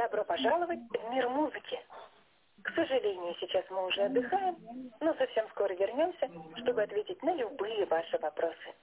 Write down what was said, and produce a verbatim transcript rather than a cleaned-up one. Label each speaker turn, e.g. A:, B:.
A: Добро пожаловать в мир музыки. К сожалению, сейчас мы уже отдыхаем, но совсем скоро вернемся, чтобы ответить на любые ваши вопросы.